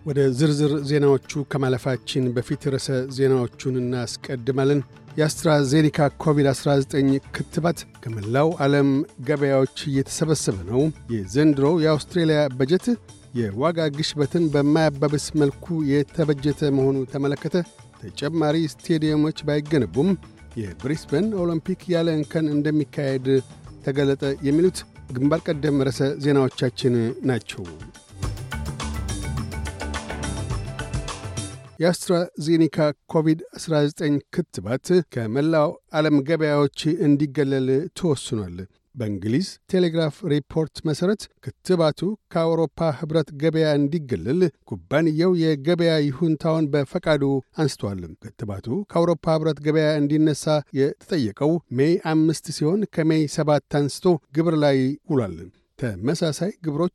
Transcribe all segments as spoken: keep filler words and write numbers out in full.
ወደ ዝርዝር ዜናዎቹ ከማለፋችን በፊት ርዕሰ ዜናዎቹን እናስቀድማለን። የአስትራዜኒካ ኮቪድ አስራ ዘጠኝ ክትባት ከመላው ዓለም ገበያዎች እየተሰበሰበ ነው። የዘንድሮው የአውስትሬሊያ በጀት የዋጋ ግሽበትን በማያባብስ መልኩ የተበጀተ መሆኑ ተመለከተ። ተጨማሪ ስቴዲየሞች ባይገነቡም የብሪስበን ኦሎምፒክ ያለ እንከን እንደሚካሄድ ተገለጠ። የሚሉት ግንባር ቀደም ርዕሰ ዜናዎቻችን ናቸው። የአስትራዜኒካ ኮቪድ አስራ ዘጠኝ ክትባት ከመላው ዓለም ገበያዎች እንዲገለል ተወስኗል። በእንግሊዝ ቴሌግራፍ ሪፖርት መሠረት ክትባቱ ከአውሮፓ ኅብረት ገበያ እንዲገለል ኩባንያው የገበያ ይሁንታውን በፈቃዱ አንስቷል። ክትባቱ ከአውሮፓ ኅብረት ገበያ እንዲነሳ የተጠየቀው ሜይ አምስት ሲሆን ከሜይ ሰባት አንስቶ ግብር ላይ ውሏል። ተመሳሳይ ግብሮች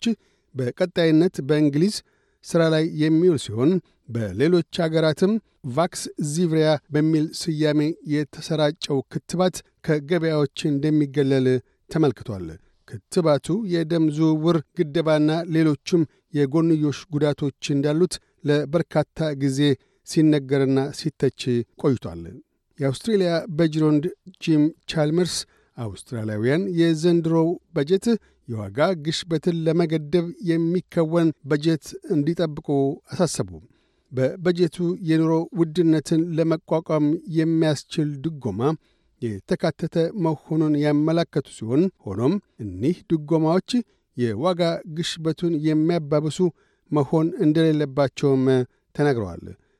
በቀጣይነት በእንግሊዝ ሥራ ላይ የሚውል ሲሆን በሌሎች አገራትም ቫክስ ዚቭሪያ በሚል ስያሜ የተሰራጨው ክትባት ከገበያዎች እንደሚገለል ተመልክቷል። ክትባቱ የደም ዝውውር ግደባና ሌሎችም የጎንዮሽ ጉዳቶች እንዳሉት ለበርካታ ጊዜ ሲነገርና ሲተች ቆይቷል። የአውስትሬልያ በጅሮንድ ጂም ቻልመርስ አውስትራሊያውያን የዘንድሮው በጀት የዋጋ ግሽበትን ለመገደብ የሚከወን በጀት እንዲጠብቁ አሳሰቡ። በበጀቱ የኑሮ ውድነትን ለመቋቋም የሚያስችል ድጎማ የተካተተ መሆኑን ያመለከቱ ሲሆን ሆኖም እኒህ ድጎማዎች የዋጋ ግሽበቱን የሚያባብሱ መሆን እንደሌለባቸውም ተናግረዋል።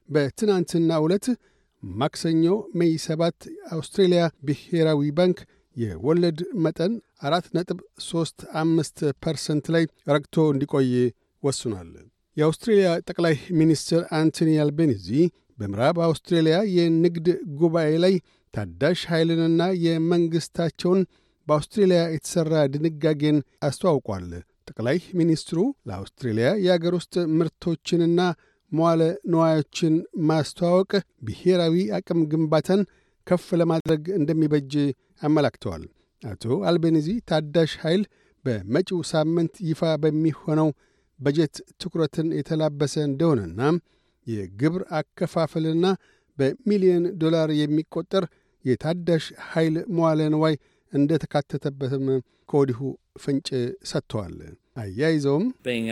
በትናንትናው ዕለት ማክሰኞ ሜይ ሰባት አውስትሬልያ ብሔራዊ ባንክ የወለድ መጠን አራት ነጥብ ሦስት አምስት ፐርሰንት ላይ ረግቶ እንዲቆይ ወስኗል። የአውስትሬልያ ጠቅላይ ሚኒስትር አንቶኒ አልቤኒዚ በምዕራብ አውስትሬልያ የንግድ ጉባኤ ላይ ታዳሽ ኃይልንና የመንግሥታቸውን በአውስትሬልያ የተሠራ ድንጋጌን አስተዋውቋል። ጠቅላይ ሚኒስትሩ ለአውስትሬልያ የአገር ውስጥ ምርቶችንና መዋለ ንዋዮችን ማስተዋወቅ ብሔራዊ አቅም ግንባታን ከፍ ለማድረግ እንደሚበጅ አመላክተዋል። አቶ አልቤኒዚ ታዳሽ ኃይል በመጪው ሳምንት ይፋ በሚሆነው በጀት ትኩረትን የተላበሰ እንደሆነና የግብር አከፋፈልና በሚሊዮን ዶላር የሚቆጠር የታዳሽ ኃይል መዋለ ንዋይ እንደተካተተበትም ከወዲሁ ፍንጭ ሰጥተዋል። አያይዘውም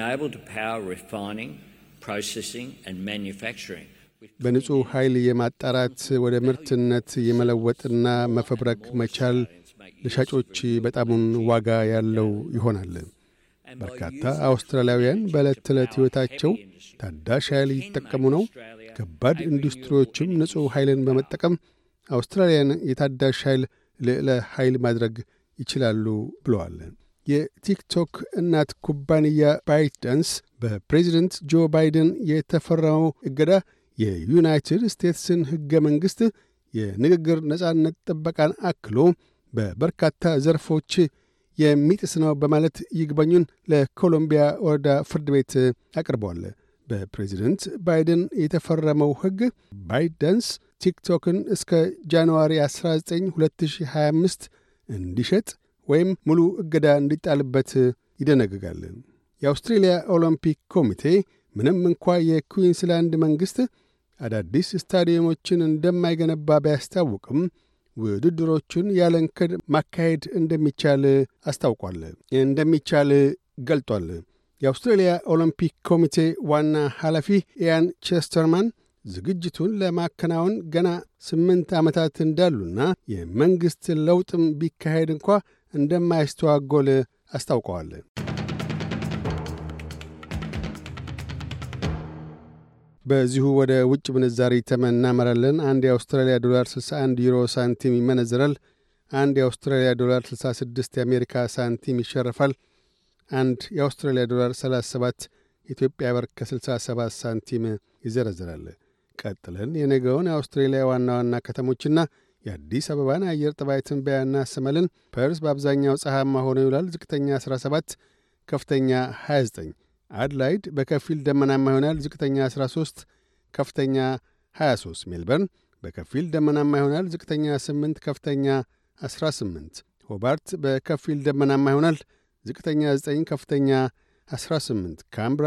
በንጹሕ ኃይል የማጣራት ወደ ምርትነት የመለወጥና መፈብረክ መቻል ለሻጮች በጣሙን ዋጋ ያለው ይሆናል። በርካታ አውስትራሊያውያን በዕለት ተዕለት ሕይወታቸው ታዳሽ ኃይል ይጠቀሙ ነው። ከባድ ኢንዱስትሪዎችም ንጹሕ ኃይልን በመጠቀም አውስትራሊያን የታዳሽ ኃይል ልዕለ ኃይል ማድረግ ይችላሉ ብለዋል። የቲክቶክ እናት ኩባንያ ባይትዳንስ በፕሬዚደንት ጆ ባይደን የተፈረመው እገዳ የዩናይትድ ስቴትስን ሕገ መንግሥት የንግግር ነጻነት ጥበቃን አክሎ በበርካታ ዘርፎች የሚጥስ ነው በማለት ይግባኙን ለኮሎምቢያ ወረዳ ፍርድ ቤት አቅርበዋል። በፕሬዚደንት ባይደን የተፈረመው ሕግ ባይትዳንስ ቲክቶክን እስከ ጃንዋሪ አስራ ዘጠኝ ሁለት ሺህ ሃያ አምስት እንዲሸጥ ወይም ሙሉ እገዳ እንዲጣልበት ይደነግጋል። የአውስትሬልያ ኦሎምፒክ ኮሚቴ ምንም እንኳ የኩዊንስላንድ መንግሥት አዳዲስ ስታዲየሞችን እንደማይገነባ ቢያስታውቅም ውድድሮቹን ያለ እንከን ማካሄድ እንደሚቻል አስታውቋል እንደሚቻል ገልጧል። የአውስትሬልያ ኦሎምፒክ ኮሚቴ ዋና ኃላፊ ኢያን ቼስተርማን ዝግጅቱን ለማከናወን ገና ስምንት ዓመታት እንዳሉና የመንግሥት ለውጥም ቢካሄድ እንኳ እንደማያስተዋጎል አስታውቀዋል። በዚሁ ወደ ውጭ ምንዛሪ ተመን እናመራለን። አንድ የአውስትራሊያ ዶላር ስልሳ አንድ ዩሮ ሳንቲም ይመነዘራል። አንድ የአውስትራሊያ ዶላር ስልሳ ስድስት የአሜሪካ ሳንቲም ይሸርፋል። አንድ የአውስትራሊያ ዶላር ሰላሳ ሰባት ኢትዮጵያ ብር ከስልሳ ሰባት ሳንቲም ይዘረዝራል። ቀጥለን የነገውን የአውስትራሊያ ዋና ዋና ከተሞችና የአዲስ አበባን አየር ጠባይ ትንበያ እናሰማለን። ፐርስ በአብዛኛው ፀሐያማ ሆኖ ይውላል። ዝቅተኛ አስራ ሰባት፣ ከፍተኛ ሃያ ዘጠኝ። አድላይድ በከፊል ደመናማ ይሆናል። ዝቅተኛ አስራ ሦስት፣ ከፍተኛ ሃያ ሦስት። ሜልበርን በከፊል ደመናማ ይሆናል። ዝቅተኛ ስምንት፣ ከፍተኛ አስራ ስምንት። ሆባርት በከፊል ደመናማ ይሆናል። ዝቅተኛ ዘጠኝ፣ ከፍተኛ አስራ ስምንት። ካምብራ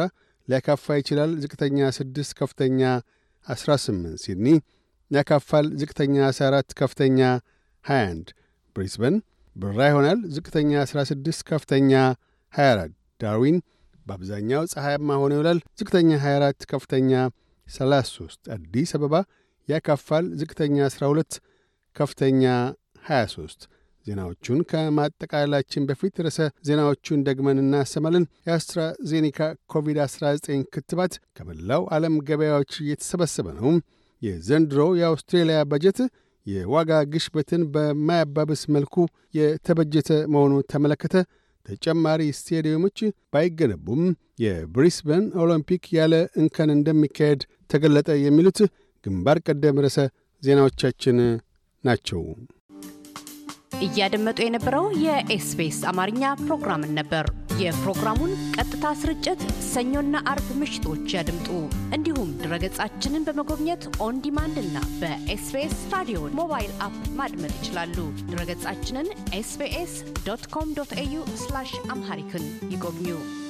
ሊያካፋ ይችላል። ዝቅተኛ ስድስት ከፍተኛ አስራ ስምንት ሲድኒ ያካፋል። ዝቅተኛ አስራ አራት ከፍተኛ ሃያ አንድ ብሪስበን ብራ ይሆናል። ዝቅተኛ አስራ ስድስት ከፍተኛ ሃያ አራት ዳርዊን በአብዛኛው ፀሐያማ ሆኖ ይውላል። ዝቅተኛ ሃያ አራት ከፍተኛ ሰላሳ ሶስት አዲስ አበባ ያካፋል። ዝቅተኛ አስራ ሁለት ከፍተኛ ሃያ ሶስት ዜናዎቹን ከማጠቃለላችን በፊት ርዕሰ ዜናዎቹን ደግመን እናሰማለን። የአስትራዜኒካ ኮቪድ አስራ ዘጠኝ ክትባት ከመላው ዓለም ገበያዎች እየተሰበሰበ ነው። የዘንድሮው የአውስትሬሊያ በጀት የዋጋ ግሽበትን በማያባብስ መልኩ የተበጀተ መሆኑ ተመለከተ። ተጨማሪ ስቴዲየሞች ባይገነቡም የብሪስበን ኦሎምፒክ ያለ እንከን እንደሚካሄድ ተገለጠ። የሚሉት ግንባር ቀደም ርዕሰ ዜናዎቻችን ናቸው። እያደመጡ የነበረው የኤስቢኤስ አማርኛ ፕሮግራምን ነበር። የፕሮግራሙን ቀጥታ ስርጭት ሰኞና አርብ ምሽቶች ያድምጡ። እንዲሁም ድረገጻችንን በመጎብኘት ኦን ዲማንድ እና በኤስቢኤስ ራዲዮ ሞባይል አፕ ማድመጥ ይችላሉ። ድረገጻችንን ኤስ ቢ ኤስ ዶት ኮም ዶት ኤ ዩ ስላሽ አምሃሪክን ይጎብኙ።